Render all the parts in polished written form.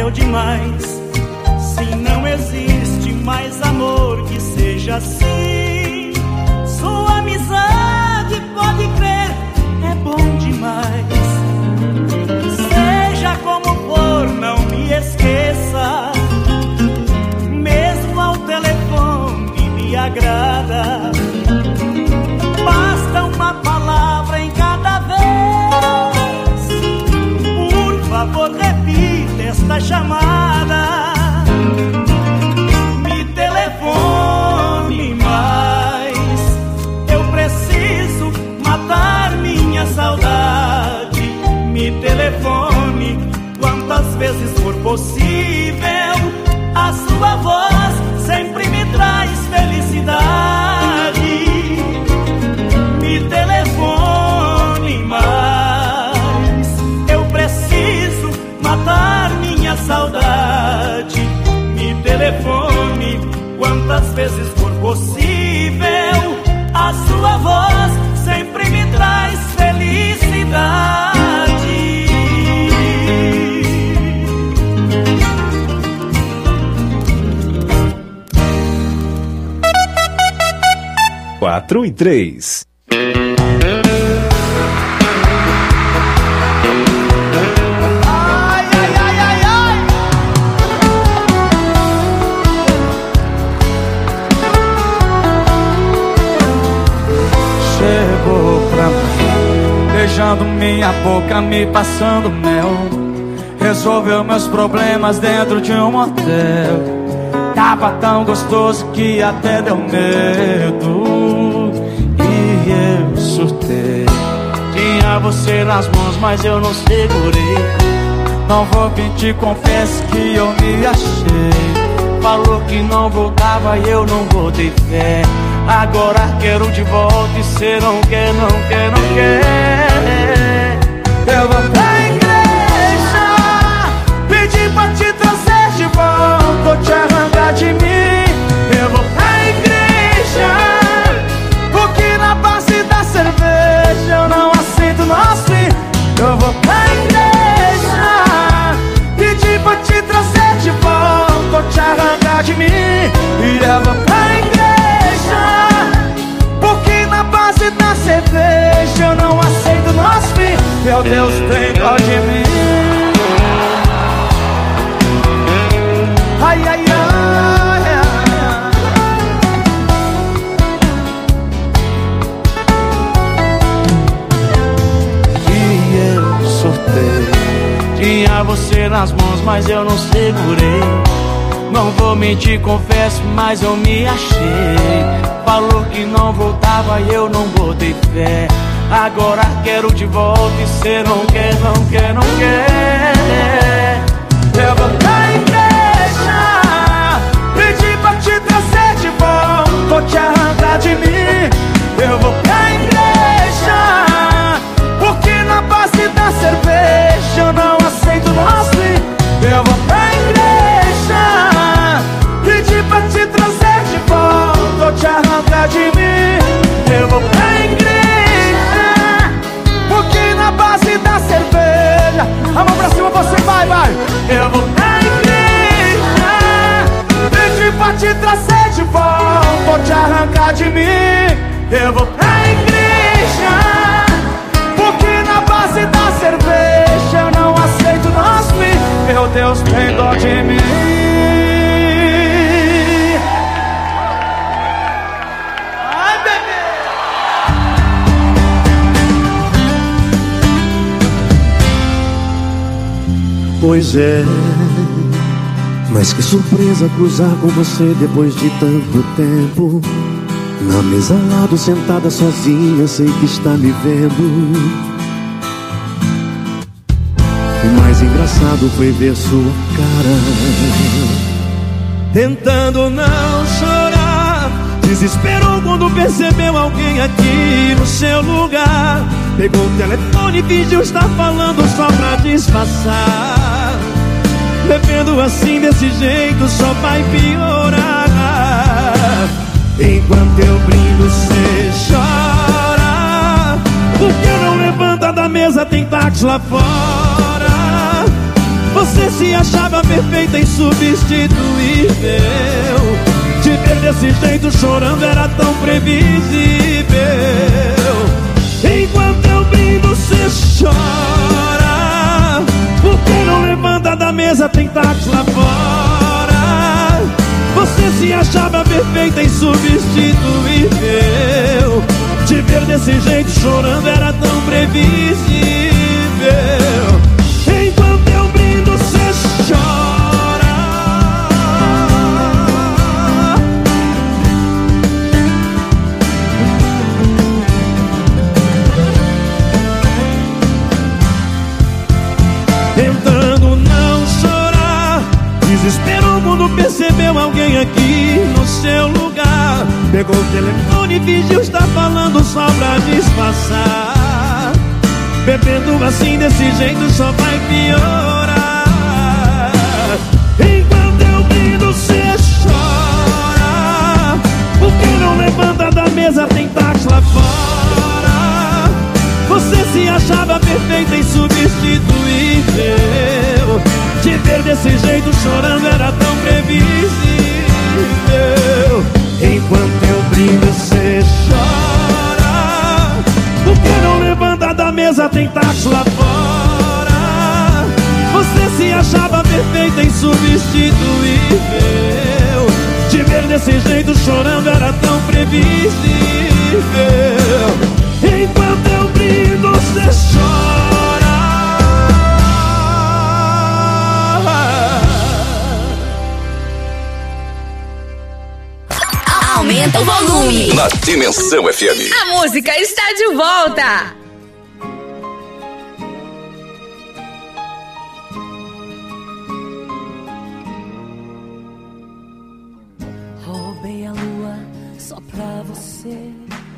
cruel demais. Se não existe mais amor que seja assim, sua amizade, pode crer, é bom demais. Seja como for, não me esqueça, mesmo ao telefone me agrada. Basta uma palavra em cada vez, por favor repita esta chamada. Me telefone mais, eu preciso matar minha saudade. Me telefone quantas vezes for possível, a sua voz sempre me traz felicidade. Me telefone mais, eu preciso matar minha saudade. Me telefone quantas vezes for possível, a sua voz sempre me traz felicidade. 4 e 3. Chegou pra mim, beijando minha boca, me passando mel. Resolveu meus problemas dentro de um motel. Tava tão gostoso que até deu medo, e eu surtei. Tinha você nas mãos, mas eu não segurei. Não vou mentir, confesso que eu me achei. Falou que não voltava e eu não botei fé. Agora quero de volta e cê não quer, não quer, não quer. Eu vou pra igreja, pedir pra te trazer de volta, ou te arrancar de mim. Eu vou pra igreja, porque na base da cerveja eu não aceito nós fim. Eu vou pra igreja, pedir pra te trazer de volta, ou te arrancar de mim. E eu vou pra igreja, porque na base da cerveja eu não aceito nós fim. Meu Deus, tem dó de mim. Ai, ai, ai, ai. E eu surtei. Tinha você nas mãos, mas eu não segurei. Não vou mentir, confesso, mas eu me achei. Falou que não voltava e eu não botei fé. Agora quero de volta e cê não quer, não quer, não quer. Eu vou pra igreja, pedir pra te trazer de volta, vou te arrancar de mim. Eu vou pra igreja, porque na base da cerveja eu não aceito nós fim. Eu vou pra igreja, pedir pra te trazer de volta, vou te arrancar de mim. Eu vou pra igreja, porque na base da cerveja. A mão pra cima, você vai, vai. Eu vou pra igreja, pedir pra te trazer de volta, vou te arrancar de mim. Eu vou pra igreja, porque na base da cerveja eu não aceito nós fim. Meu Deus, tem dó de mim. Ai, bebê. Pois é, mas que surpresa cruzar com você depois de tanto tempo. Na mesa ao lado, sentada sozinha, sei que está me vendo. O mais engraçado foi ver sua cara, tentando não chorar. Desesperou quando percebeu alguém aqui no seu lugar. Pegou o telefone e fingiu estar falando só pra disfarçar. Bebendo assim desse jeito só vai piorar. Enquanto eu brindo, cê chora. Por que não levanta da mesa? Tem táxi lá fora. Você se achava perfeita, insubstituível. Te ver desse jeito chorando era tão previsível. Enquanto eu brindo, cê chora. Por que não levanta da mesa, tem tacos lá fora? Você se achava perfeita, insubstituível. Te ver desse jeito chorando era tão previsível. Enquanto eu brindo, cê chora. Tentando não chorar, desespero, o mundo percebeu alguém aqui no seu lugar. Pegou o telefone e fingiu estar falando só pra disfarçar. Bebendo assim desse jeito só vai piorar. Enquanto eu brindo, cê chora. Por que não levanta da mesa, tem tacos lá fora? Você se achava perfeita, insubstituível. Te ver desse jeito chorando era tão previsível. Enquanto eu brindo, cê chora. Por que não levanta da mesa, tem tacos lá fora? Você se achava perfeita, insubstituível. Te ver desse jeito chorando era tão previsível. Enquanto eu brindo, cê chora. Aumenta o volume. Na Dimensão FM. A música está de volta. Roubei a lua só pra você,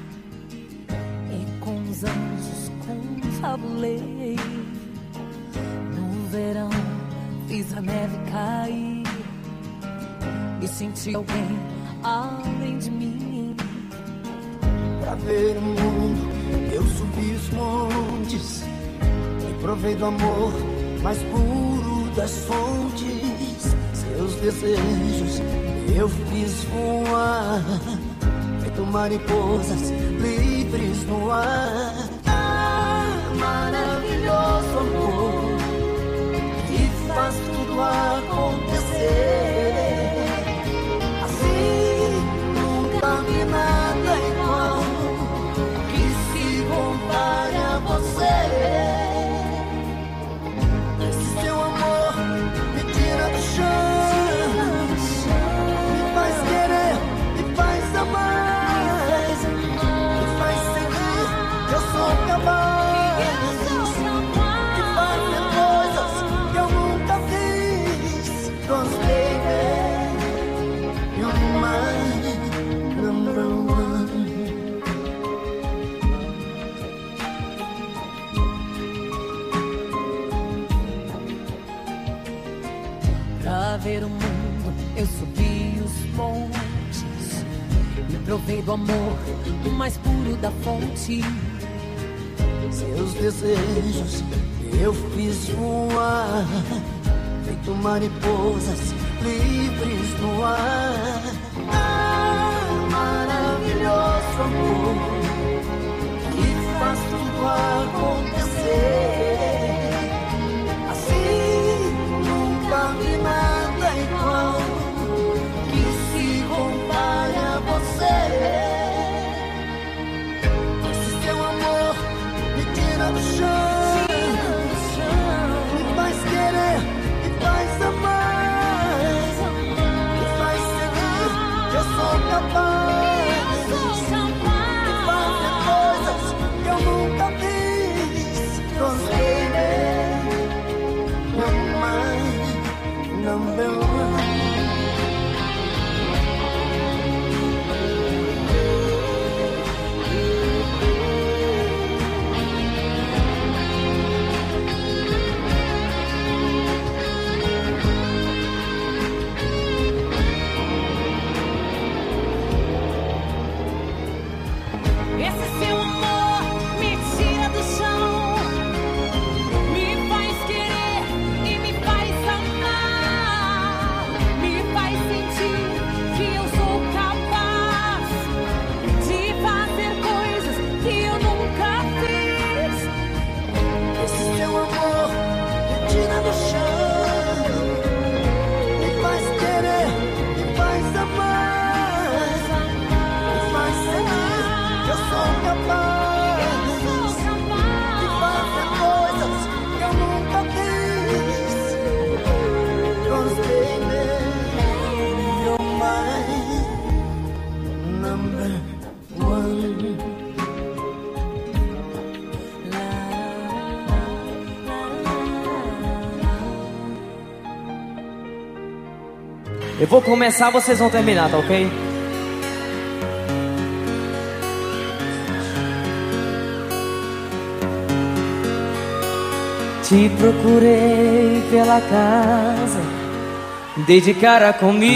e com os anjos confabulei. No verão fiz a neve cair e senti alguém além de mim. Pra ver o mundo eu subi os montes e provei do amor mais puro das fontes. Seus desejos eu fiz voar, feito mariposas livres no ar. Ah, maravilhoso amor que faz tudo acontecer. Nunca vi nada igual que se compare a você. Esse seu amor me tira do chão, me faz querer, me faz amar, me faz sentir que eu sou capaz de fazer coisas que eu nunca fiz. Cause baby, you're mine, number one. Pra ver o mundo eu subi os montes e provei do amor o mais puro da fonte. Seus desejos eu fiz voar, feito mariposas livres no ar. Ah, maravilhoso amor que faz tudo acontecer. Assim nunca vi nada igual que se compare a você. Esse seu amor me tira do chão, me faz querer, me faz amar, me faz sentir que eu sou capaz de fazer coisas que eu nunca fiz. Eu vou começar, vocês vão terminar, tá ok? Te procurei pela casa, dei de cara comigo.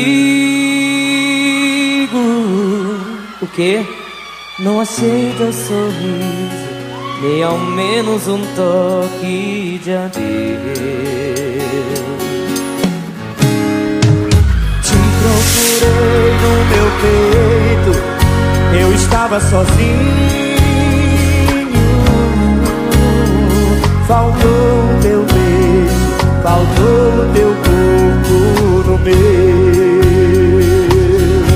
O quê? Não achei teu sorriso, nem ao menos um toque de adeus. Te procurei no meu peito, eu estava sozinho. Faltou teu beijo, faltou teu corpo no meu.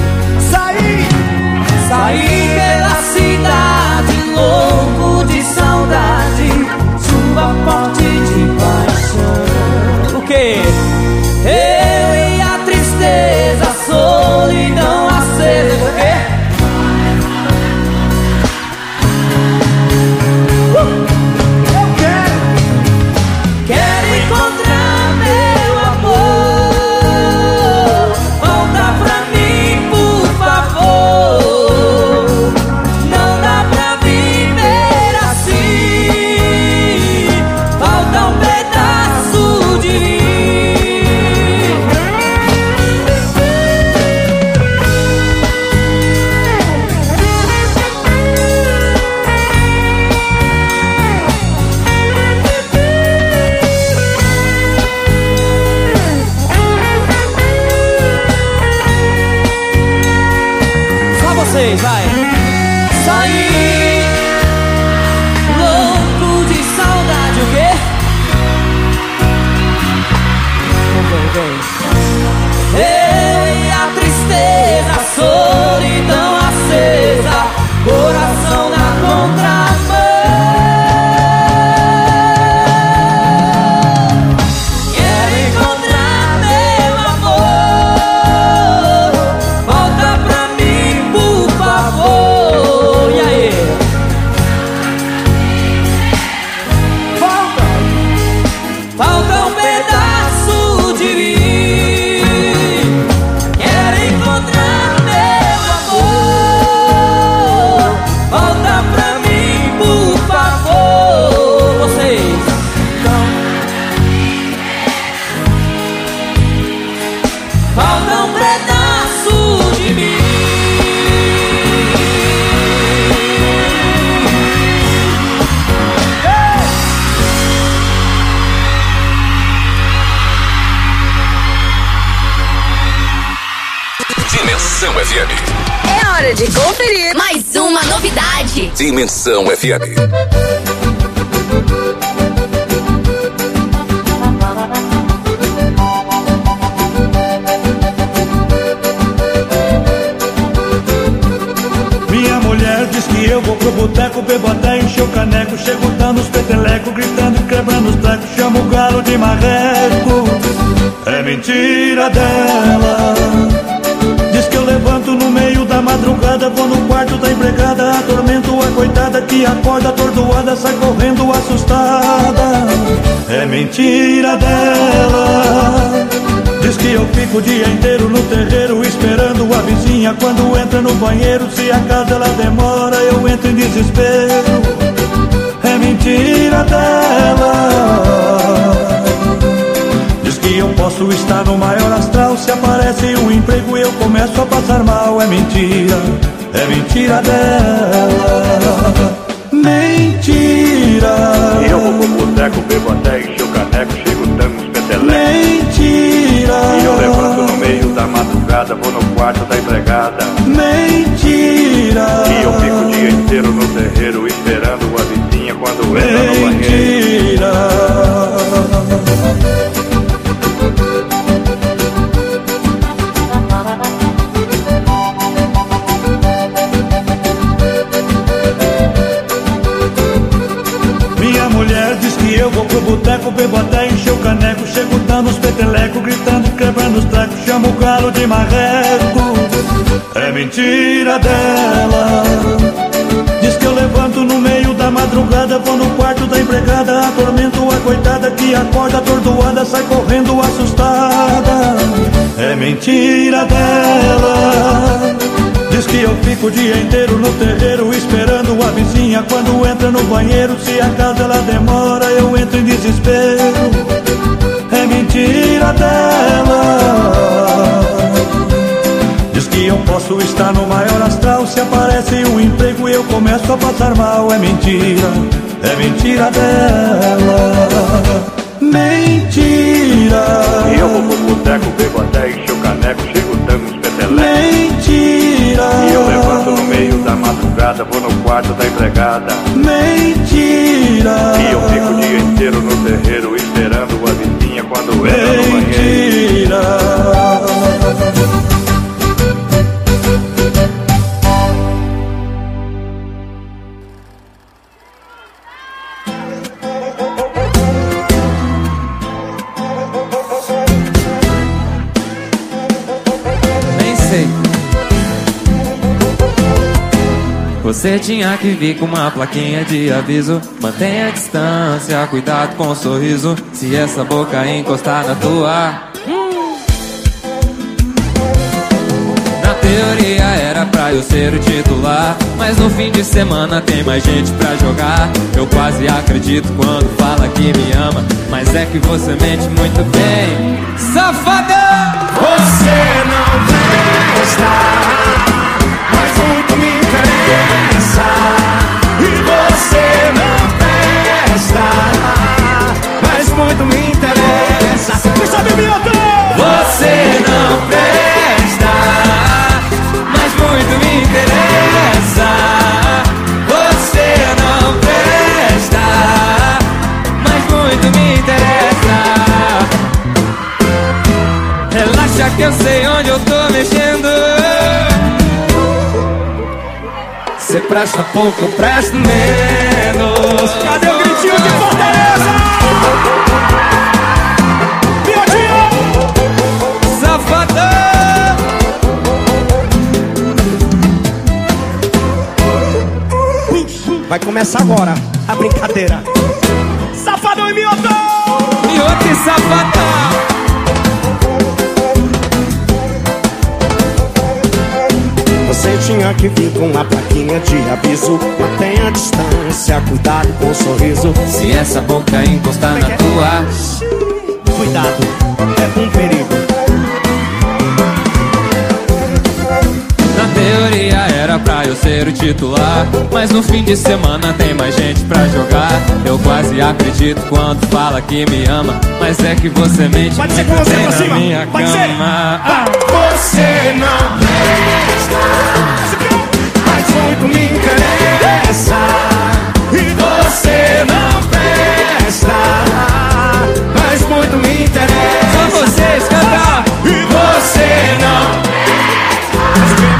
Saí pela cidade, louco de saudade, chuva forte de paixão. O quê? Eu e a tristeza, a solidão acesa. O quê? Quero encontrar meu amor, volta pra mim, por favor. Não dá pra viver assim, falta um pedaço de mim. Só vocês, vai. Saí louco de saudade, o quê? Vem. Eu e a tristeza, a solidão acesa, coração na contramão. Quero encontrar meu amor, volta pra mim, por favor. E aí? Falta um pedaço de mim. Quero encontrar meu amor, volta pra mim, por favor. Vocês. Falta um pedaço de mim. Dimensão FM. É hora de conferir mais uma novidade. Dimensão FM. Minha mulher diz que eu vou pro boteco, bebo até encher o caneco. Chego dando os petelecos, gritando e quebrando os trecos. Chamo o galo de marreco. É mentira dela. Diz que eu levanto no meio da madrugada, vou no quarto da empregada, atormento a coitada que acorda atordoada, sai correndo assustada. É mentira dela. Diz que eu fico o dia inteiro no terreiro esperando a vizinha quando entra no banheiro. Se a casa ela demora, eu entro em desespero. É mentira dela. Diz que eu posso estar no maior astral, se aparece um emprego eu começo a passar mal. É mentira dela. Mentira. Eu vou pro boteco, bebo até encher o caneco, chego dando uns petelecos. Mentira. E eu levanto no meio da madrugada, vou no quarto da empregada. Mentira. E eu fico o dia inteiro no terreiro esperando a vizinha quando entra no banheiro. Mentira. Minha mulher diz que eu vou pro boteco, bebo até encher o caneco. Chego dando os petelecos, gritando e quebrando os trecos. Chamo o galo de marreco. É mentira dela. Diz que eu levanto no meio da madrugada, vou no quarto da empregada, atormento a coitada que acorda atordoada, sai correndo assustada. É é mentira dela. Diz que eu fico o dia inteiro no terreiro esperando a vizinha quando entra no banheiro. Se acaso ela demora, eu entro em desespero. É mentira dela. Diz que eu posso estar no maior astral. Se aparece um emprego e eu começo a passar mal. É mentira dela. Mentira. E eu vou pro boteco, bebo até encher o caneco, chego dando uns petelecos. Mentira. E eu levanto no meio da madrugada, vou no quarto da empregada. Mentira. E eu fico o dia inteiro no terreiro esperando a vizinha quando entra no banheiro. Mentira. Você tinha que vir com uma plaquinha de aviso. Mantenha a distância, cuidado com o sorriso. Se essa boca encostar na tua. Na teoria era pra eu ser o titular, mas no fim de semana tem mais gente pra jogar. Eu quase acredito quando fala que me ama, mas é que você mente muito bem, safadão! Você não presta, mas muito me interessa. E você não presta, mas muito me interessa. Puxa, Bibioto! Você não presta, mas muito me interessa. Você não presta, mas muito me interessa. Relaxa que eu sei onde eu tô mexendo. Cê presta pouco, eu presto menos. Cadê o gritinho de Fortaleza? Biotinho! Safadão! Vai começar agora a brincadeira. Safadão e Mioto! Mioto e safadão! Você tinha que vir com uma plaquinha de aviso. Mantenha a distância, cuidado com o sorriso. Se essa boca encostar na tua, cuidado, é um perigo. na teoria era pra eu ser o titular, mas no fim de semana tem mais gente pra jogar. Eu quase acredito quando fala que me ama, mas é que você mente. Pode ser com você pra cima, minha pode cama. ser. Você não presta, mas muito me interessa. E você não presta, mas muito me interessa. Só vocês cantar. E você não. Mas o quê?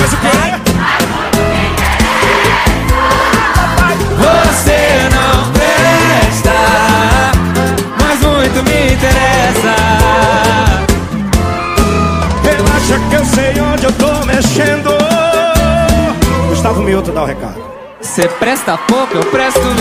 Você não presta, mas muito me interessa. Relaxa que eu sei onde eu tô mexendo. Gustavo Mioto dá o recado. Cê presta pouco, eu presto menos.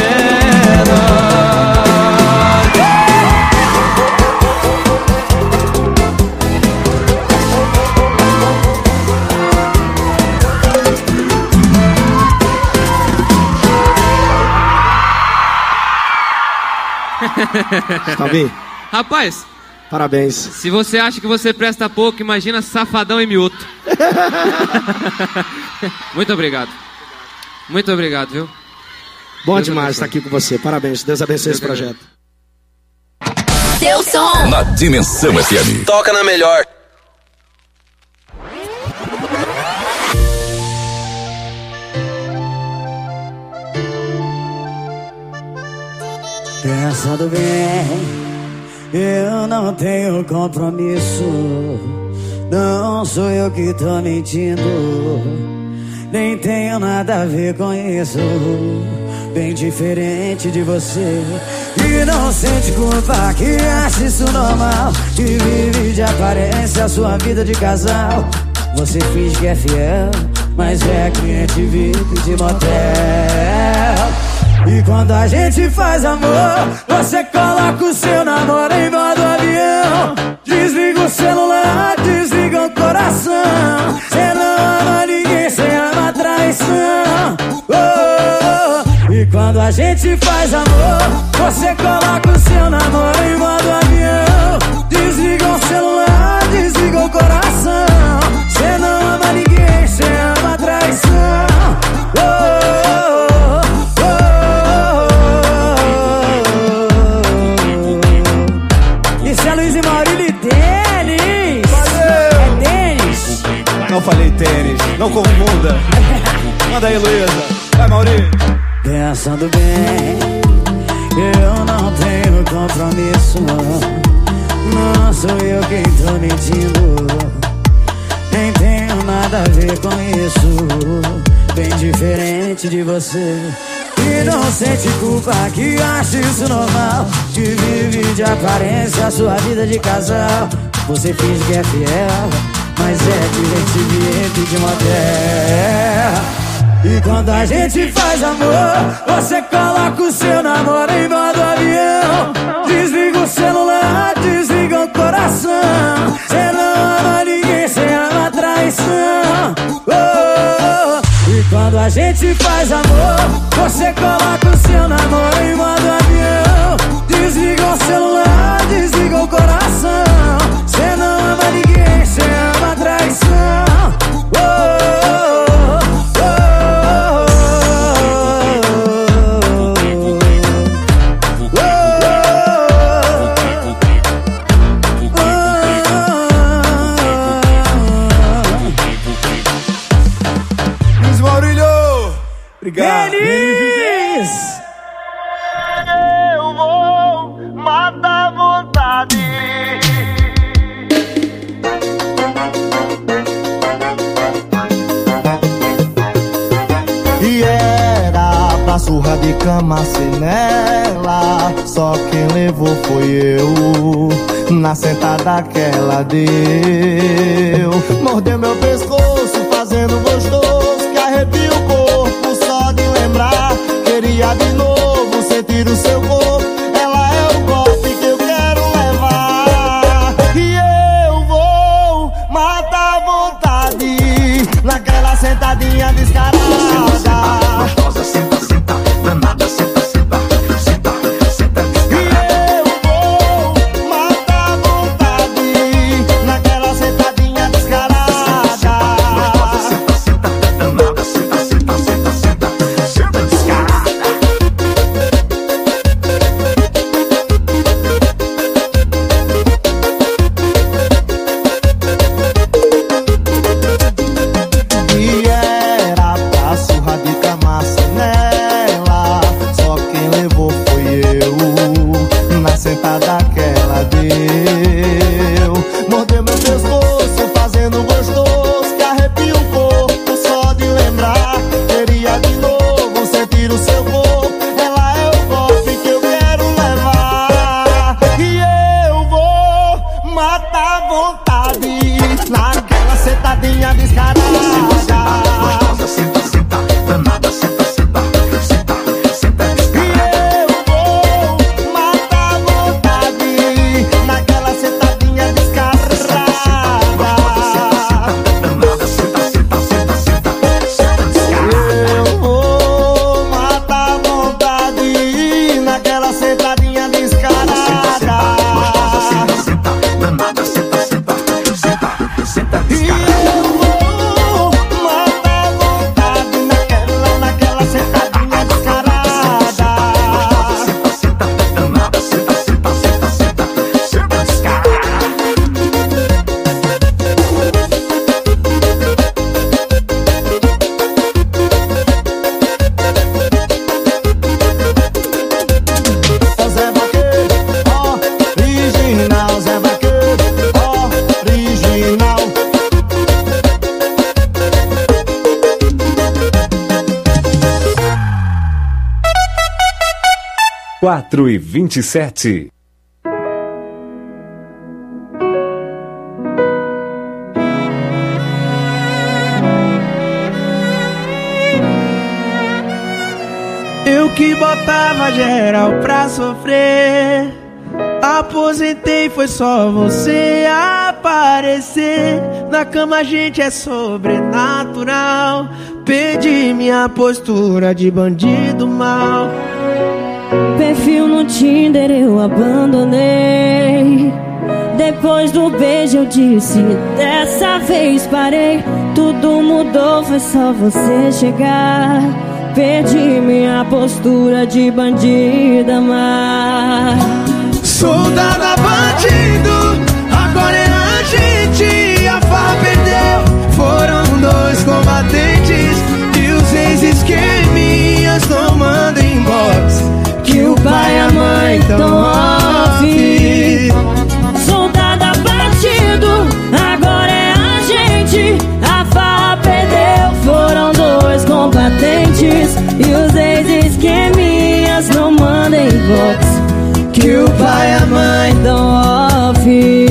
Tavi, Rapaz, parabéns. se você acha que você presta pouco, imagina Safadão e Mioto. Muito obrigado. Muito obrigado, viu? Bom Deus demais abençoe. estar aqui com você. Parabéns. Deus abençoe esse Deus projeto. Seu som. Na Dimensão FM. Toca na melhor. Pensando bem, eu não tenho compromisso. Não sou eu que tô mentindo, nem tenho nada a ver com isso. Bem diferente de você, que não sente culpa, que acha isso normal, que vive de aparência a sua vida de casal. Você finge que é fiel, mas é cliente VIP de motel. E quando a gente faz amor, você coloca o seu namoro em modo avião. Desliga o celular, desliga o a gente faz amor, você coloca o seu namoro em modo avião. Desliga o celular, desliga o coração. Cê não ama ninguém, cê ama a traição. Oh, oh, oh, oh. Isso é Luiz e Maurílio e Tênis. É Tênis. Não falei tênis, não confunda. Manda aí, Luísa. Vai, Maurílio. Pensando bem, eu não tenho compromisso. Não sou eu quem tô mentindo, nem tenho nada a ver com isso. Bem diferente de você, que não sente culpa, que acha isso normal, que vive de aparência a sua vida de casal. Você finge que é fiel, mas é cliente de motel. E quando a gente faz amor, você coloca o seu namoro em modo avião. Desliga o celular, desliga o coração. Cê não ama ninguém, cê ama a traição. Oh, oh, oh. E quando a gente faz amor, você coloca o seu namoro em modo avião. Desliga o celular, desliga o coração. Cê não ama ninguém, cê ama a traição. Oh, oh, oh. Feliz! Eu vou matar a vontade. E era pra surra de cama ser nela, só quem levou foi eu. Na sentada que ela deu, mordeu meu pescoço fazendo gostoso, que arrepia o corpo só de lembrar. Queria de novo sentir o seu corpo, ela é o golpe que eu quero levar. E eu vou matar a vontade naquela sentadinha descarada. Gostosa, senta, senta, danada, senta, senta, senta, senta, descarada. E eu vou matar a vontade naquela sentadinha descarada. Gostosa, senta, senta, danada, senta, senta, senta, senta, senta, descarada. E era pra surra de camaça nela, só quem levou foi eu. Na sentada que ela deu, mordeu meu pescoço fazendo gostoso, que arrepia o corpo só de lembrar. Queria de novo sentir o seu corpo, ela é o golpe que eu quero levar. E eu vou matar a vontade naquela sentadinha descarada. Gostosa, senta, senta, danada, senta, senta, senta, senta, E descarada. eu vou matar a vontade naquela sentadinha descarada. Danada, senta, senta, senta, senta, senta, descarada. Eu vou matar a vontade naquela sentadinha descarada. Gostosa, senta, senta, danada, senta, senta, senta, senta, E descarada. eu vou matar a vontade naquela sentadinha descarada. Senta, senta, danada, senta, senta, senta, senta, senta, descarada. Zé Vaqueiro, original. Zé Vaqueiro, original. 4h27. Eu que botava geral pra sofrer, aposentei, foi só você aparecer. Na cama a gente é sobrenatural. Perdi minha postura de bandido mal. Perfil no Tinder eu abandonei. Depois do beijo eu disse, dessa vez parei. Tudo mudou, foi só você chegar. Perdi minha postura de bandida má. Soldada bandido, agora é a gente. A farra perdeu, foram dois combatentes. E os ex-esqueminhas não mandam inbox, que o pai e a mãe tão off. Soldada batido, agora é a gente. A farra perdeu, foram dois combatentes. E os ex-esqueminhas não mandam inbox, que o pai e a mãe tão off.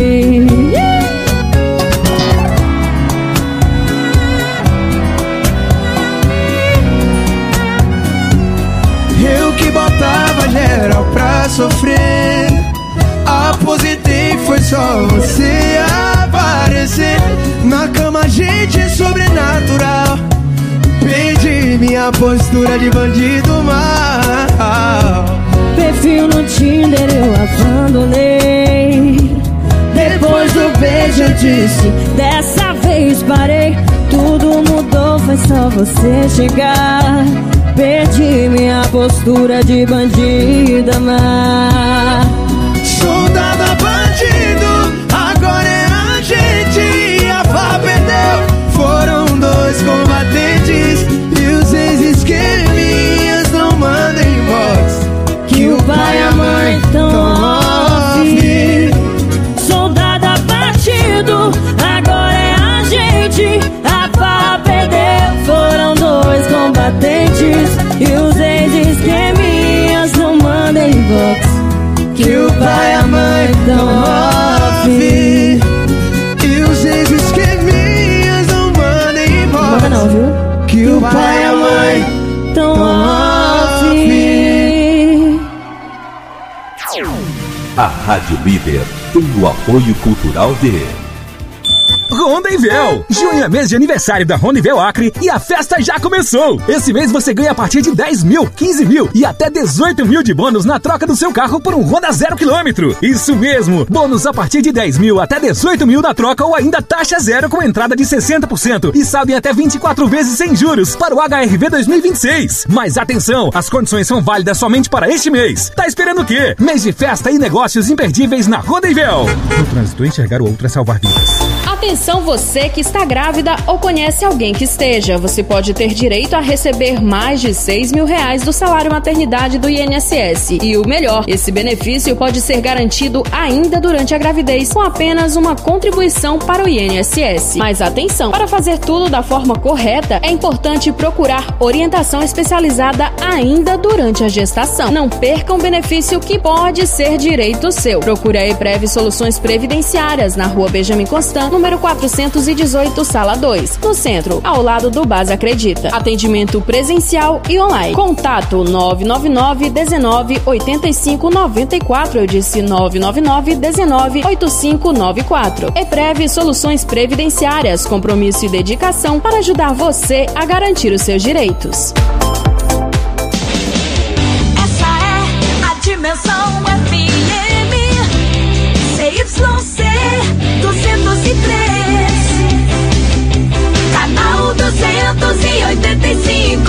Eu que botava geral pra sofrer, aposentei, foi só você aparecer. Na cama a gente é sobrenatural. Perdi minha postura de bandido mal. Perfil no Tinder eu abandonei. Depois do beijo eu disse, dessa vez parei. Tudo mudou, foi só você chegar. Perdi minha postura de bandida má. Soldada bandido, agora é a gente. A farra perdeu, foram dois combatentes. E os ex-esqueminhas não mandam inbox, que o pai e a mãe tão off. Soldada batido, agora é a gente. A farra perdeu, foram dois combatentes. E os ex-esqueminhas não mandam inbox, que o pai e a mãe tão off. E os ex-esqueminhas não mandam inbox, manda não, viu? Que o pai e a mãe tão off. A Rádio Líder tem o apoio cultural de Ronda-Véu! Junho é mês de aniversário da Ronda-Véu Acre e a festa já começou! Esse mês você ganha a partir de 10 mil, 15 mil e até 18 mil de bônus na troca do seu carro por um Honda 0 km. Isso mesmo! Bônus a partir de 10 mil até 18 mil na troca ou ainda taxa zero com entrada de 60% e saldo em até 24 vezes sem juros para o HRV 2026. Mas atenção, as condições são válidas somente para este mês. Tá esperando o quê? Mês de festa e negócios imperdíveis na Ronda-Véu. No trânsito, enxergar o outro é salvar vidas. Atenção você que está grávida ou conhece alguém que esteja. Você pode ter direito a receber mais de R$6 mil do salário maternidade do INSS. E o melhor, esse benefício pode ser garantido ainda durante a gravidez com apenas uma contribuição para o INSS. Mas atenção, para fazer tudo da forma correta, é importante procurar orientação especializada ainda durante a gestação. Não perca um benefício que pode ser direito seu. Procure a EPREV Soluções Previdenciárias na Rua Benjamin Constant, número 418, sala 2, no centro, ao lado do Base Acredita. Atendimento presencial e online. Contato 999 19 85 94. Eu disse 999 19 85 94. EPREV Soluções Previdenciárias, compromisso e dedicação para ajudar você a garantir os seus direitos. Essa é a Dimensão FM CYC 203, canal 285.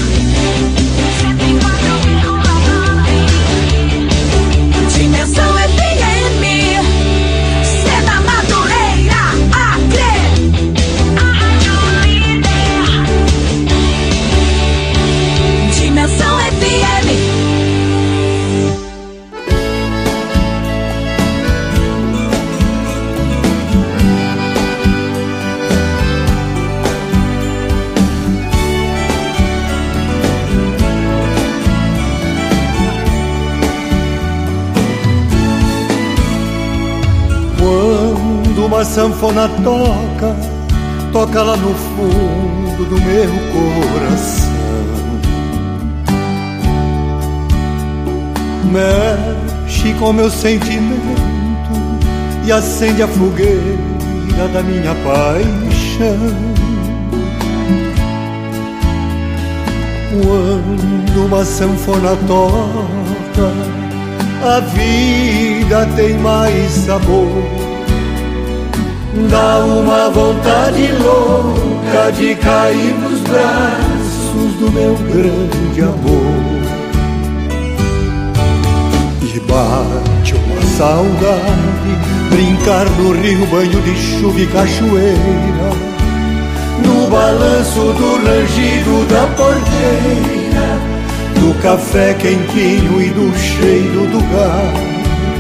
Dimensão FM, Seda Madureira, Acre. Dimensão FM. Quando uma sanfona toca, toca lá no fundo do meu coração. Mexe com meu sentimento e acende a fogueira vida da minha paixão. Quando uma sanfona toca, a vida tem mais sabor. Dá uma vontade louca de cair nos braços do meu grande amor. E bate uma saudade, brincar no rio, banho de chuva e cachoeira, no balanço do rangido da porteira, do café quentinho e do cheiro do gado,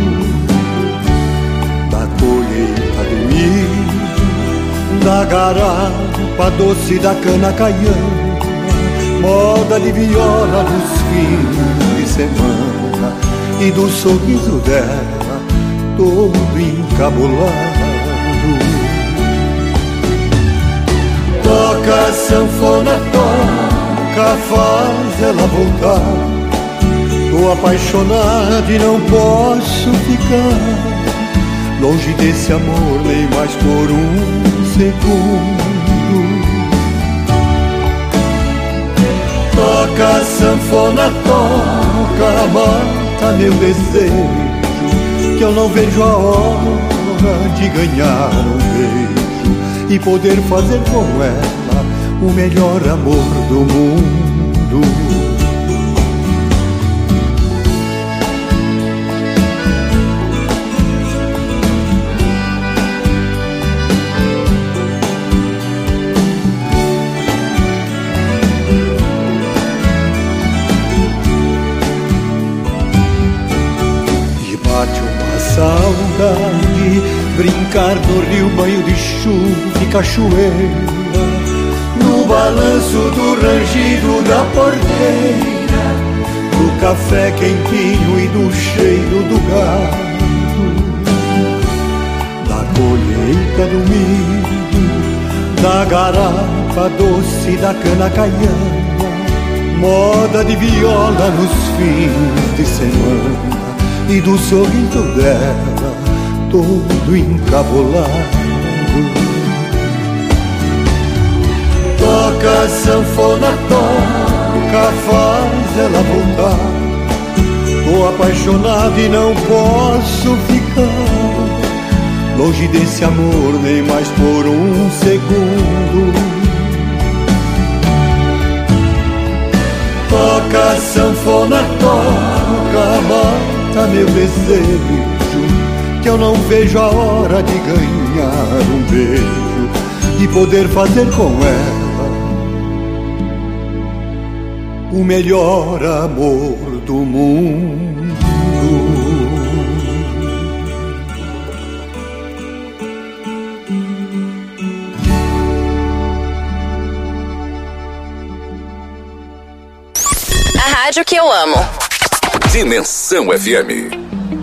da colheita do milho, da garapa doce da cana caiana, moda de viola nos fins de semana, e do sorriso dela todo encabulado. Toca a sanfona, toca, faz ela voltar. Tô apaixonado e não posso ficar longe desse amor nem mais por um segundo. Toca a sanfona, toca, mata meu desejo, que eu não vejo a hora de ganhar um beijo e poder fazer com ela o melhor amor do mundo. E bate uma saudade, brincar no rio, banho de chuva e cachoeira, no balanço do rangido da porteira, do café quentinho e do cheiro do gado, da colheita do milho, da garapa doce da cana caiana, moda de viola nos fins de semana, e do sorriso dela todo encabulado. Toca a sanfona, toca, faz ela voltar. Tô apaixonado e não posso ficar longe desse amor nem mais por um segundo. Toca a sanfona, toca, mata meu desejo, que eu não vejo a hora de ganhar um beijo e poder fazer com ela o melhor amor do mundo. A rádio que eu amo. Dimensão FM.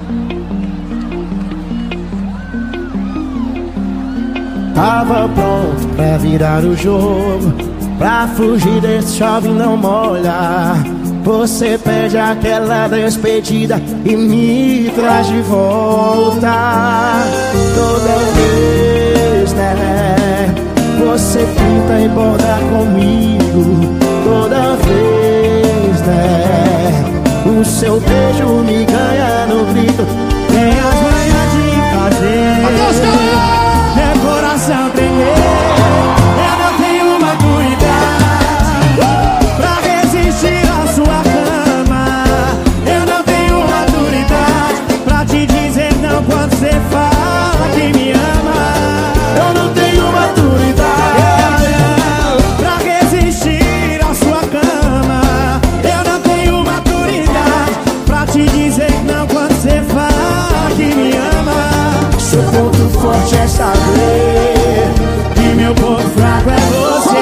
Tava pronto pra virar o jogo, pra fugir desse chove não molha. Você pede aquela despedida e me traz de volta. Toda vez, né? Você tenta e borda comigo. Toda vez, né? O seu beijo me ganha no grito. Tem as manhas de fazer meu coração tremer. Eu não tenho maturidade pra resistir à sua cama. Eu não tenho maturidade pra te dizer não quando você fala que me ama. Eu não tenho maturidade pra resistir à sua cama. Eu não tenho maturidade pra te dizer não quando você fala que me ama. Seu ponto forte é saber que meu ponto fraco é você.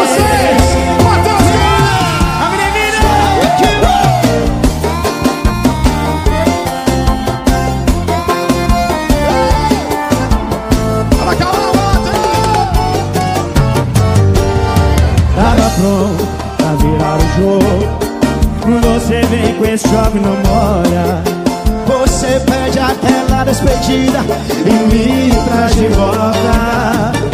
Tava pronto pra virar o jogo, você vem com esse chove não molha. Você pede aquela despedida e me traz de volta.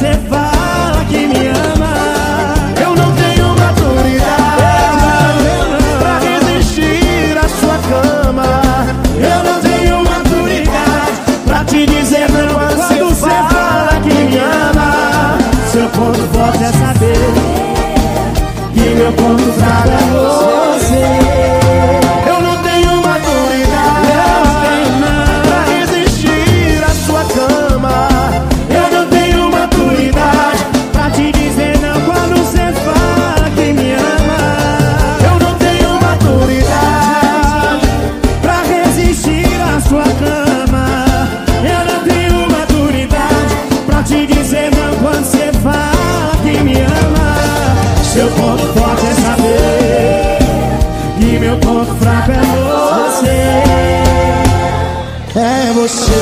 você fala que me ama. Eu não tenho maturidade pra resistir à sua cama. Eu não tenho maturidade pra te dizer não quando você fala que me ama. Seu ponto forte é saber que meu ponto fraco é você. Eu não tenho maturidade pra resistir à sua cama. Eu não tenho maturidade pra te dizer não quando você fala que me ama. Eu não tenho maturidade pra resistir à sua cama. Eu não tenho maturidade pra te dizer não quando você fala que me ama. Seu ponto forte é saber que meu ponto fraco é você. É você.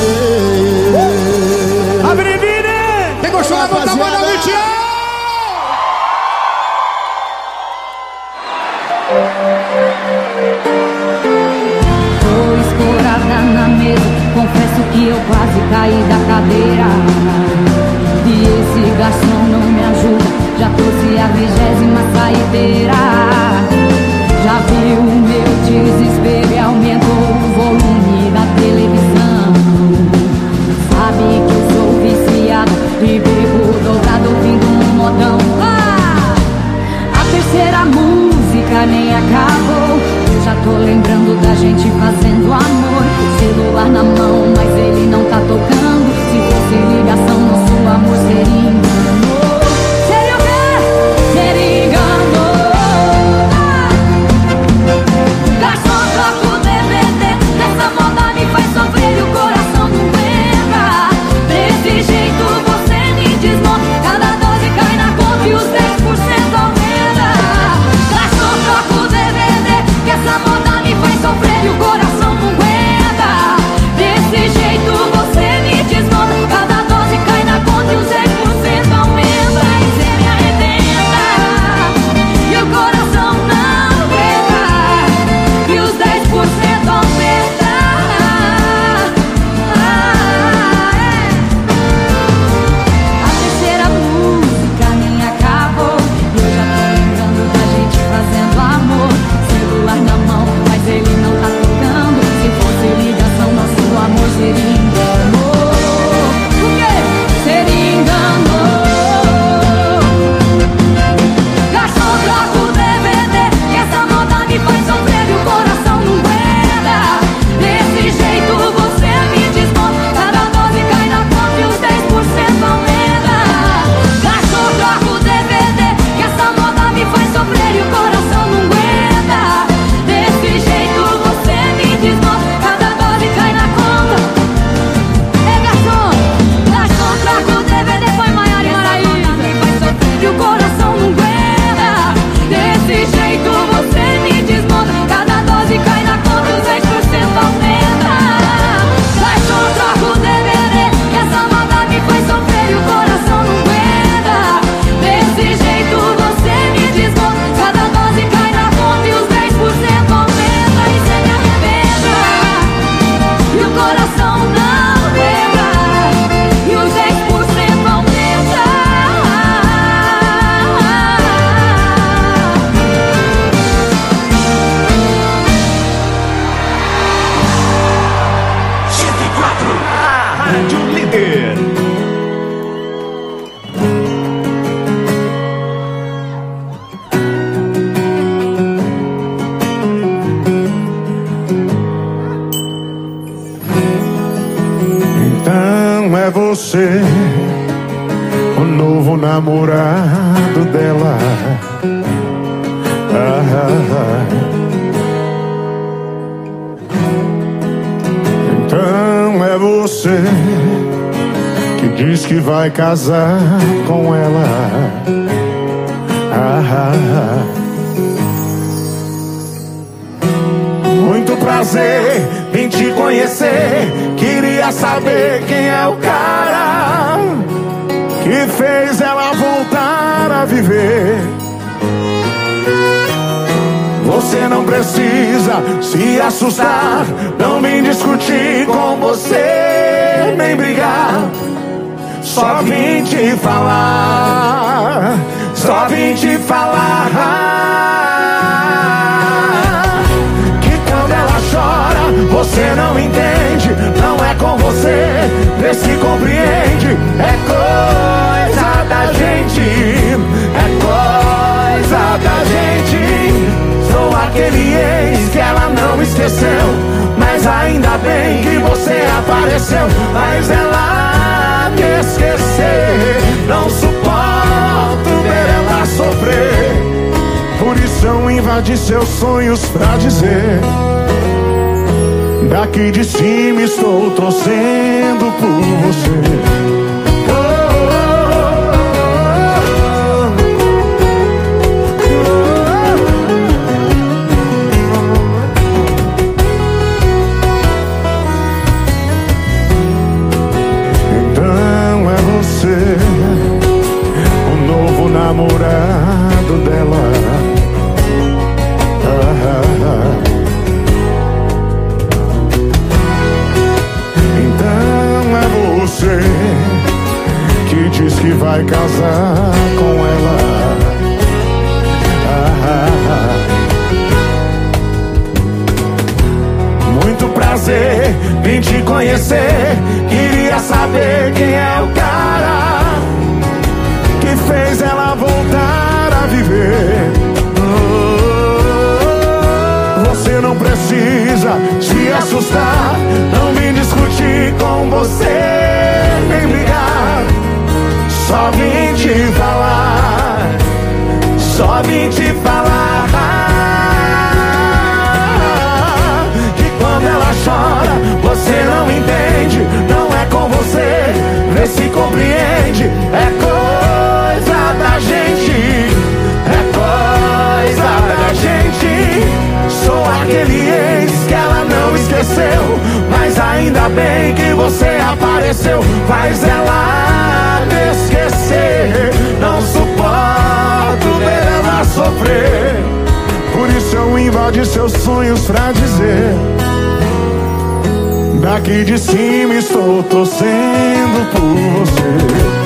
Abre vida! Quem gostou, levanta a mão na noite! Tô escorada na mesa, confesso que eu quase caí da cadeira. E esse garçom não me ajuda, já trouxe a 20ª saideira. Já viu o meu desespero e aumentou o volume da televisão. Sabe que eu sou viciado e bebo dobrado ouvindo um modão. A terceira música nem acabou. Eu já tô lembrando da gente fazendo amor. Celular na mão, mas ele não tá tocando. Se fosse ligação, nosso amor seria engano. Seria o quê? Seria engano. Garçom, troca o DVD. Essa moda me faz sofrer e o coração não aguenta. Desse jeito você me desmonta. Cada 12 cai na conta e os 10% aumenta. Garçom, troca o DVD. Que essa moda me faz sofrer e o coração não aguenta. Desse jeito você me desmonta. Cada 12 cai na conta e os 10% aumenta. E cê me arrebenta e o coração não aguenta. E os 10% aumenta. A terceira música nem acabou. E eu já tô lembrando da gente fazendo amor. Celular na mão, mas ele não tá tocando. Se fosse ligação, nosso amor seria engano. O quê? Seria engano. Garçom, troca o DVD. Que essa moda me faz sofrer e o coração não aguenta. Desse jeito você me desmonta. Cada 12 cai na conta e os 10% aumenta. Garçom, troca o DVD. Que essa moda me faz sofrer e o coração não aguenta. Desse jeito você me desmonta. Cada 12 cai na conta. Garçom, troca o DVD. Foi Maiara e Maraísa. Me faz sofrer e o coração não aguenta. Desse jeito você me desmonta. Cada 12 cai na conta e os 10% aumenta. Garçom, troca o DVD. Que essa moda me faz sofrer e o coração não aguenta. Desse jeito você me desmonta. Cada 12 cai na conta e os 10% aumenta. E cê me arrebenta e o coração não aguenta. E os 10% aumenta. Rádio Líder. Então é você, o novo namorado dela. Então é você que diz que vai casar com ela. Muito prazer em te conhecer. Queria saber quem é o cara que fez ela voltar a viver. Você não precisa se assustar, não vim discutir com você, nem brigar. Só vim te falar, só vim te falar que quando ela chora, você não entende. Não é com você, vê se compreende. É coisa da gente, é coisa da gente. Sou aquele ex que ela não esqueceu, mas ainda bem que você apareceu. Mas ela me esquecer, não suporto ver ela sofrer. Por isso eu invadi seus sonhos pra dizer: daqui de cima estou torcendo por você. O novo namorado dela. Então é você que diz que vai casar com ela. Muito prazer, vim te conhecer. Queria saber quem é o cara que fez ela voltar a viver. Você não precisa se assustar, não vim discutir com você, nem brigar. Só vim te falar, só vim te falar que quando ela chora, você não entende. Não é com você, vê se compreende. É coisa da gente, é coisa da gente. Sou aquele ex que ela não esqueceu, mas ainda bem que você apareceu. Faz ela me esquecer, não suporto ver ela sofrer. Por isso eu invadi seus sonhos pra dizer: daqui de cima estou torcendo por você.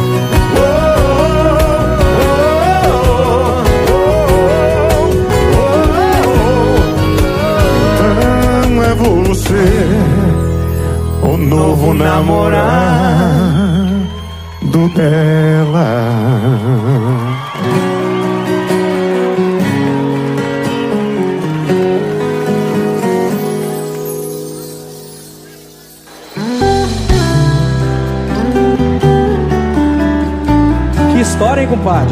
Então é você, o novo namorado dela. Que história, hein, compadre?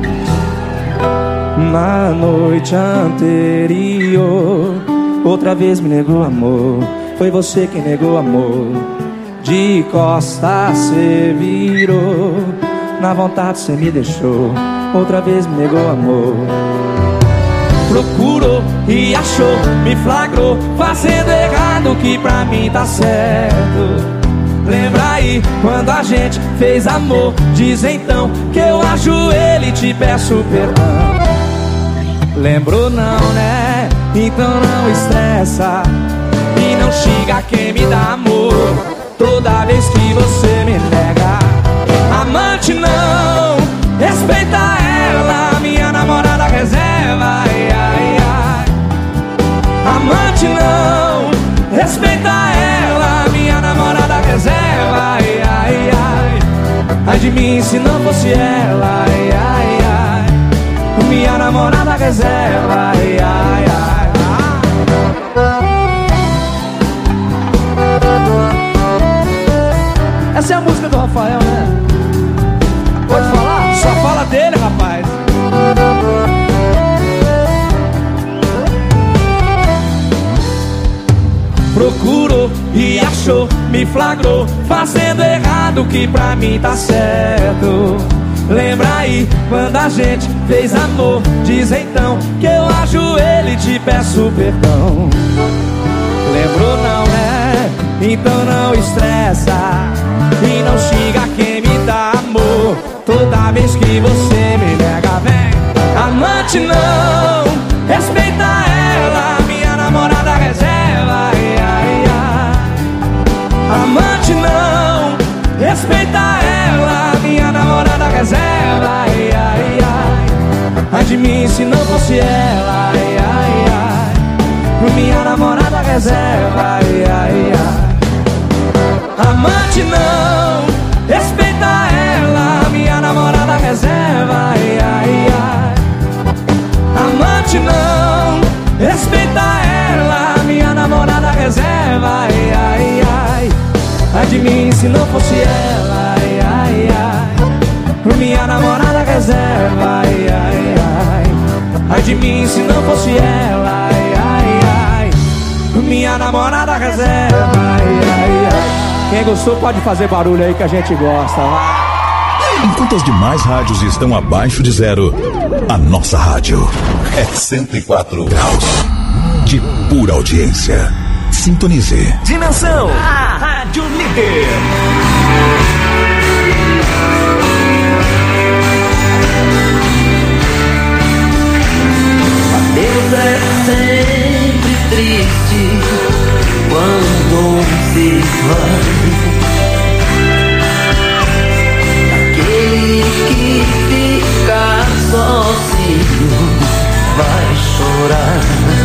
Na noite anterior, outra vez me negou amor. Foi você que negou amor. De costas cê virou, na vontade cê me deixou. Outra vez me negou amor. Procurou e achou, me flagrou, fazendo errado que pra mim tá certo. Lembra aí quando a gente fez amor? Diz então que eu ajoelho e te peço perdão. Lembrou não, né? Então não estressa e não xinga quem me dá amor toda vez que você me nega. Amante não, respeita ela, minha namorada reserva. Ai, ai, ai. Amante não, respeita ela, minha namorada reserva. Ai, ai, ai. Ai de mim se não fosse ela. Ai, ai, ai. Minha namorada reserva. Ai, ai, ai. Essa é a música do Rafael, né? Pode falar? Só fala dele, rapaz. Procurou e achou, me flagrou, fazendo errado que pra mim tá certo. Lembra aí quando a gente fez amor? Diz então que eu ajoelho e te peço perdão. Lembrou não, né? Então não estressa e não xinga quem me dá amor toda vez que você me nega, vem. Amante não, respeita ela, minha namorada reserva. Ai, ai, ai. Amante não, respeita ela, se não fosse ela, ai, ai, ai. Minha namorada reserva, ai, ai, ai. Amante não, respeita ela, minha namorada reserva, ai, ai, ai. Amante não, respeita ela, minha namorada reserva, ai, ai, ai. Ai de mim se não fosse ela, ai, ai, ai. Minha namorada reserva, ai, ai, ai. Ai de mim se não fosse ela, ai, ai, ai. Minha namorada reserva, ai, ai, ai. Quem gostou pode fazer barulho aí que a gente gosta, vai. Enquanto as demais rádios estão abaixo de zero, a nossa rádio é 104 graus de pura audiência. Sintonize. Dimensão, a Rádio Líder. Deus é sempre triste quando se vai. Aquele que fica sozinho vai chorar.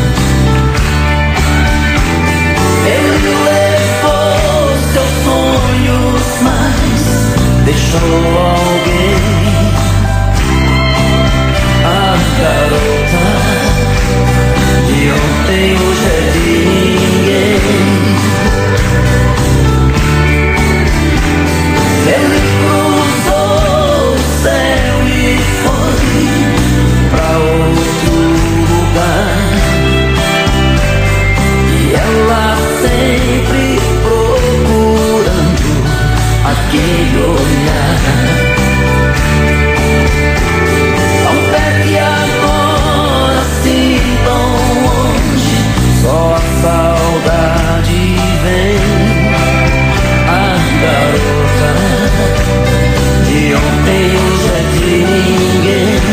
Ele levou seus sonhos, mas deixou alguém. A garota de ontem hoje é de ninguém. Ele cruzou o céu e foi pra outro lugar. E ela sempre procurando aquele olhar. Tão perto e agora assim tão longe, só a saudade vem. A garota de ontem hoje é de ninguém.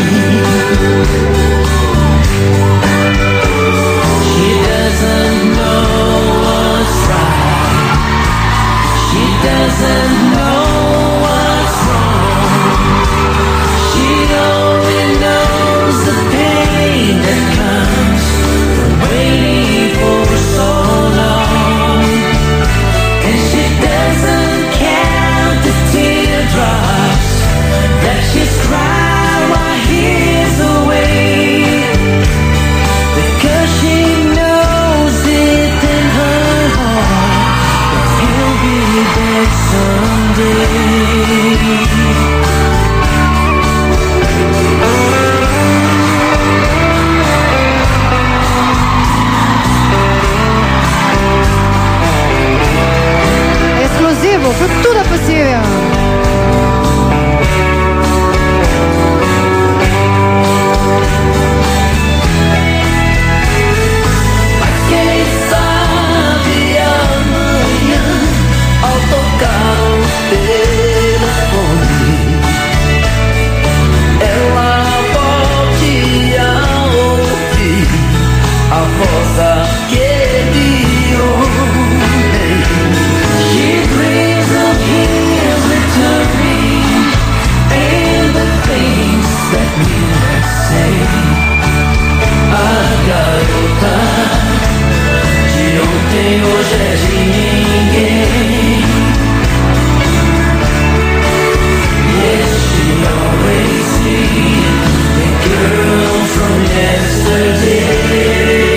She doesn't know what's right. She doesn't know what's wrong. She only knows the pain that comes from waiting for so long. And she doesn't count the teardrops that she's cried while he's away, because she knows it in her heart that he'll be back someday. Exclusivo, tudo é possível. Quem sabe amanhã, ao tocar o telefone, ela volte a ouvir a voz daquele homem. She dreams of him returning and the things that we must say. A garota de ontem hoje é de ninguém. Yes, she always seemed the girl from yesterday.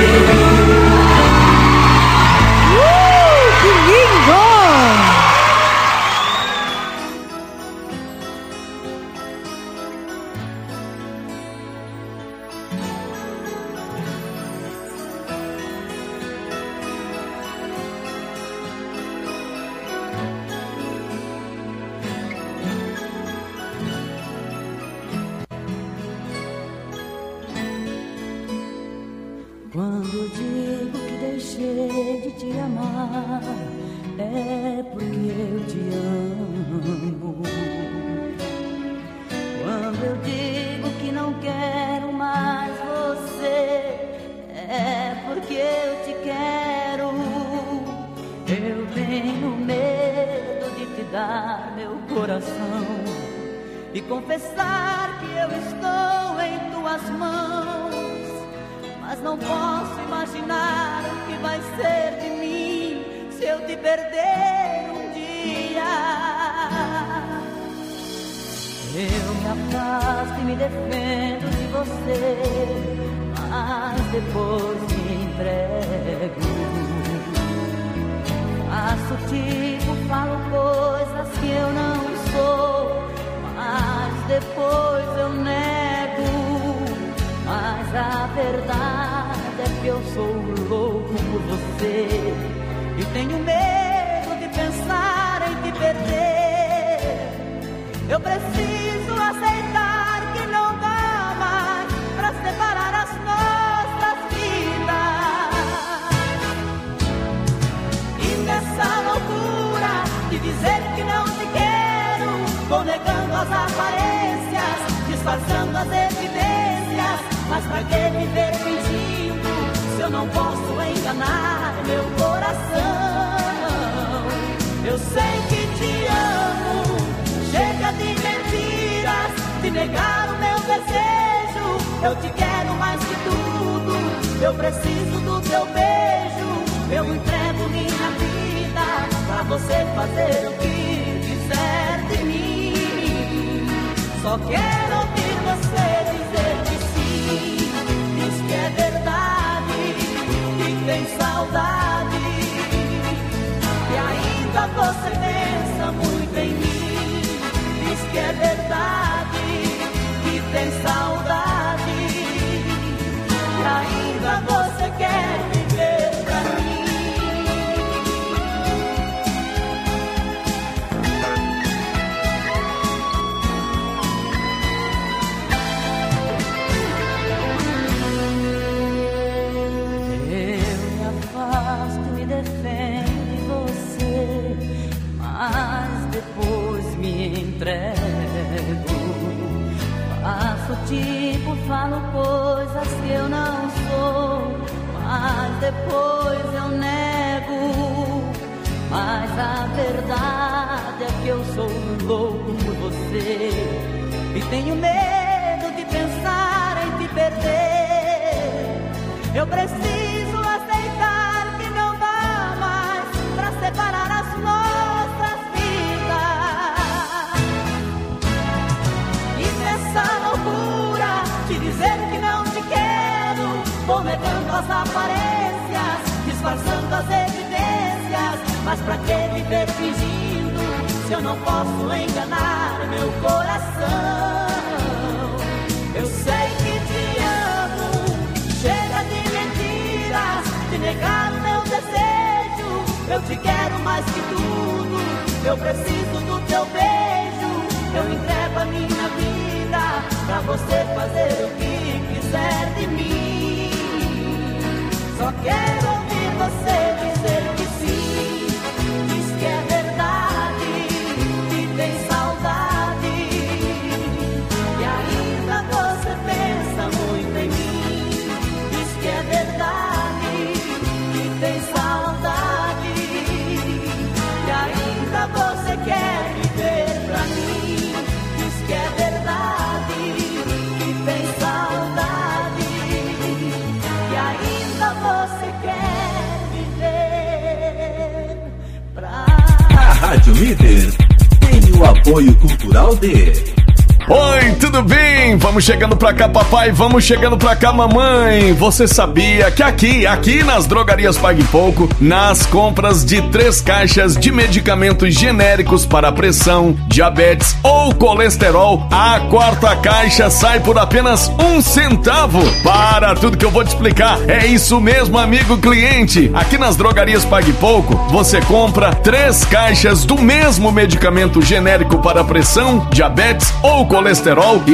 Que lindo! Quando digo que deixei de te amar, é porque eu te amo. Quando eu digo que não quero mais você, é porque eu te quero. Eu tenho medo de te dar meu coração, e confessar que eu estou em tuas mãos. Mas não posso imaginar o que vai ser de mim se eu te perder um dia. Eu me afasto e me defendo de você, mas depois me entrego. Faço tipo, falo coisas que eu não sou, mas depois eu nego. Mas a verdade é que eu sou louco por você e tenho medo de pensar em te perder. Eu preciso aceitar que não dá mais pra separar as nossas vidas. E nessa loucura de dizer que não te quero, vou negando as aparências, disfarçando as evidências. Mas pra que viver fingindo se eu não posso enganar meu coração? Eu sei que te amo, chega de mentiras, de negar o meu desejo. Eu te quero mais que tudo, eu preciso do teu beijo. Eu entrego minha vida pra você fazer o que quiser de mim. Só quero ouvir você dizer que sim, diz que é verdade, que tem saudade, e ainda você pensa muito em mim. Diz que é verdade, que tem saudade, e ainda você quer viver pra mim. Faço tipo, falo coisas que eu não sou, mas depois eu nego. Mas a verdade é que eu sou louco por você e tenho medo de pensar em te perder. Eu preciso aceitar que não dá mais pra separar as nossas essa loucura de dizer que não te quero, vou negando as aparências, disfarçando as evidências. Mas pra que viver fingindo se eu não posso enganar meu coração? Eu sei que te amo, chega de mentiras, de negar o meu desejo. Eu te quero mais que tudo, eu preciso do teu beijo. Eu entrego a minha vida pra você fazer o que quiser de mim. Só quero ouvir você dizer que sim, diz que é verdade, que tem saudade, e ainda você pensa muito em mim. Diz que é verdade, que tem saudade, e ainda você quer viver pra mim. Que é verdade, que tem saudade, e ainda você quer viver pra... A Rádio Líder tem o apoio cultural de... Oi, tudo bem? Vamos chegando pra cá, papai, vamos chegando pra cá, mamãe. Você sabia que aqui nas drogarias Pague Pouco, nas compras de 3 caixas de medicamentos genéricos para pressão, diabetes ou colesterol, a 4ª caixa sai por apenas 1 centavo. Para tudo que eu vou te explicar, é isso mesmo, amigo cliente. Aqui nas drogarias Pague Pouco, você compra 3 caixas do mesmo medicamento genérico para pressão, diabetes ou colesterol, e a 4ª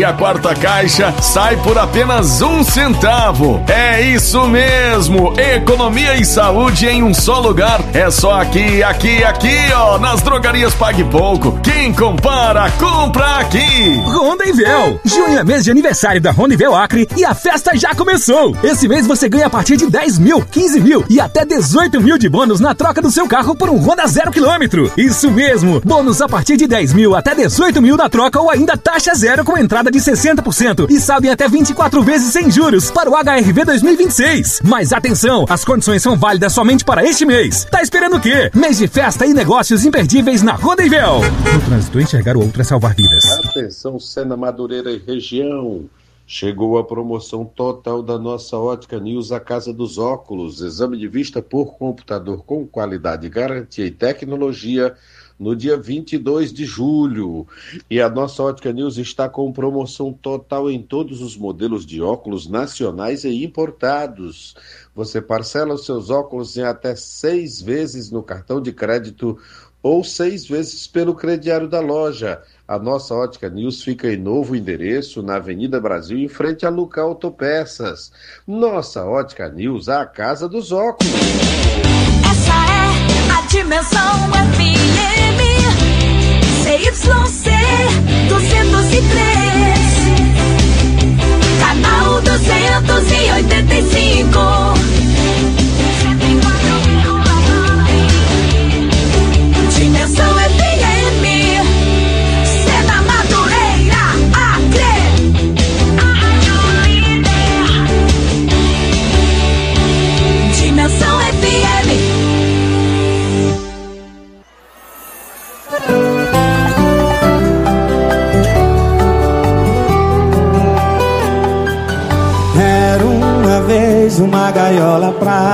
60 caixas sai por apenas 1 centavo. É isso mesmo, economia e saúde em um só lugar. É só aqui, ó, nas drogarias Pague Pouco. Quem compara, compra aqui. Rondevel. Junho é mês de aniversário da Rondevel Acre e a festa já começou. Esse mês você ganha a partir de 10 mil, 15 mil e até 18 mil de bônus na troca do seu carro por um Honda 0 km. Isso mesmo, bônus a partir de 10 mil até 18 mil na troca ou ainda taxa zero com entrada de 60% e saldo em até 24 vezes sem juros para o HRV 2026. Mas atenção, as condições são válidas somente para este mês. Tá esperando o quê? Mês de festa e negócios imperdíveis na Rondevel. No trânsito, enxergar o outro é salvar vidas. Atenção, Sena, Madureira e região. Chegou a promoção total da nossa Ótica News, a Casa dos Óculos. Exame de vista por computador com qualidade, garantia e tecnologia no dia 22 de julho. E a nossa Ótica News está com promoção total em todos os modelos de óculos nacionais e importados. Você parcela os seus óculos em até 6 vezes no cartão de crédito ou 6 vezes pelo crediário da loja. A nossa Ótica News fica em novo endereço, na Avenida Brasil, em frente a Luca Autopeças. Nossa Ótica News, a Casa dos Óculos. Essa é a Dimensão FM, CYC 203, canal 285. Dimensão FM, Sena, Madureira, Acre. Dimensão FM. Era uma vez uma gaiola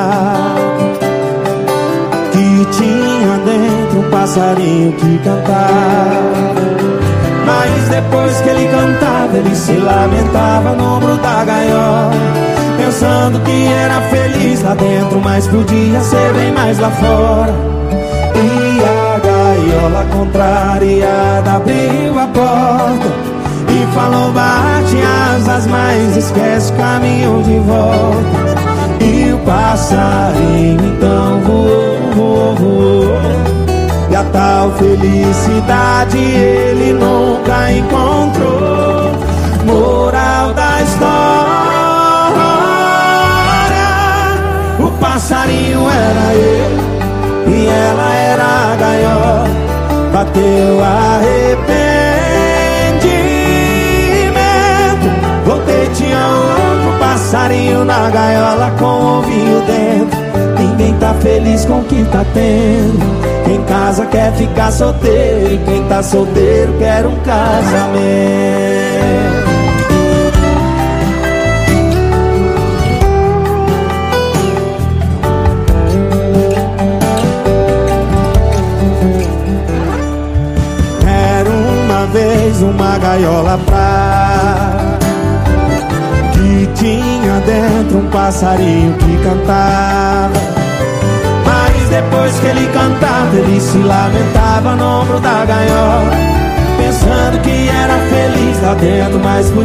que tinha dentro um passarinho que cantava. Mas depois que ele cantava, ele se lamentava no ombro da gaiola, pensando que era feliz lá dentro, mas podia ser bem mais lá fora. E a gaiola contrariada abriu a porta e falou: bate asas, mas esquece o caminho de volta. E o passarinho então voou, e a tal felicidade ele nunca encontrou. Moral da história: o passarinho era ele e ela era a gaiola. Bateu arrependimento, voltei, tinha outro passarinho na gaiola com o ovinho dentro. Ninguém tá feliz com o que tá tendo. Quem casa quer ficar solteiro, e quem tá solteiro quer um casamento. Vez uma gaiola que tinha dentro um passarinho que cantava. Mas depois que ele cantava, ele se lamentava no ombro da gaiola, pensando que era feliz lá dentro, mas